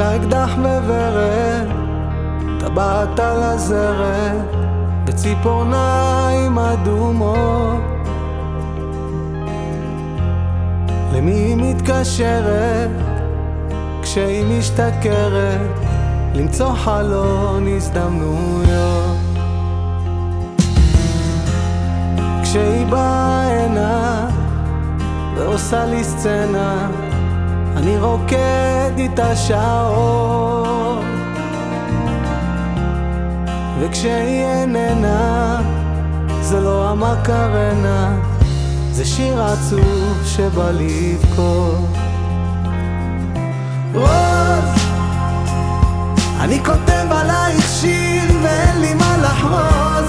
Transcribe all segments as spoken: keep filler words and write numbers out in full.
לה אקדח וורד, טבעת על הזרת, בציפורניים אדומות. למי היא מתקשרת כשהיא משתכרת למצוא חלון הזדמנויות? כשהיא באה הנה ועושה לי סצנה, אני רוקד איתה שעות. וכשהיא איננה, זה לא המקרנה, זה שיר עצוב שבא לבכות. רוז, אני כותב עלייך שיר ואין לי מה לחרוז.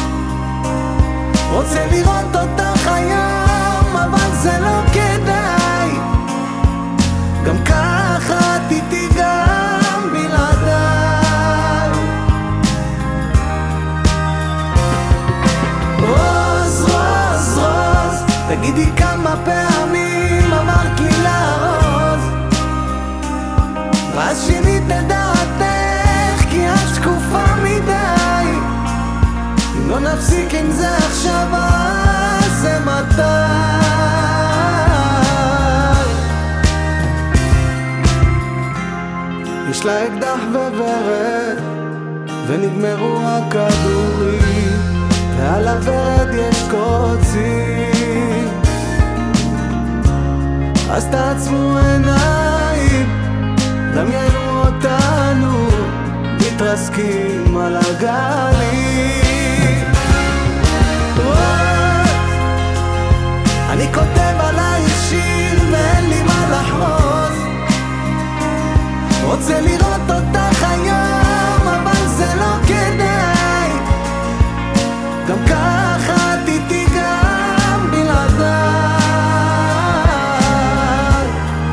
רוצה לראות אותך היום, אבל זה לא כדאי. גם ככה את איתי גם בלעדיי. רוז, רוז, רוז, תגידי כמה פעמים אמרת לי לארוז, ואז שינית את דעתך כי את שקופה מדי. אם לא נפסיק עם זה עכשיו, אז זה מתי? יש לה אקדח וורד ונגמרו הכדורים, ועל הוורד יש קוצים. אז תעצמו עיניים, דמיינו אותנו מתרסקים על הגלים. אני כותב עלייך שיר ואין לי מה לחרוז. רוצה לראות אותך היום, אבל זה לא כדאי. גם ככה את איתי גם בלעדיי.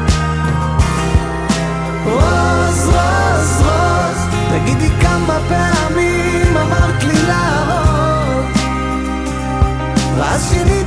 רוז, רוז, רוז, תגידי כמה פעמים אמרת לי לארוז, ואז שינית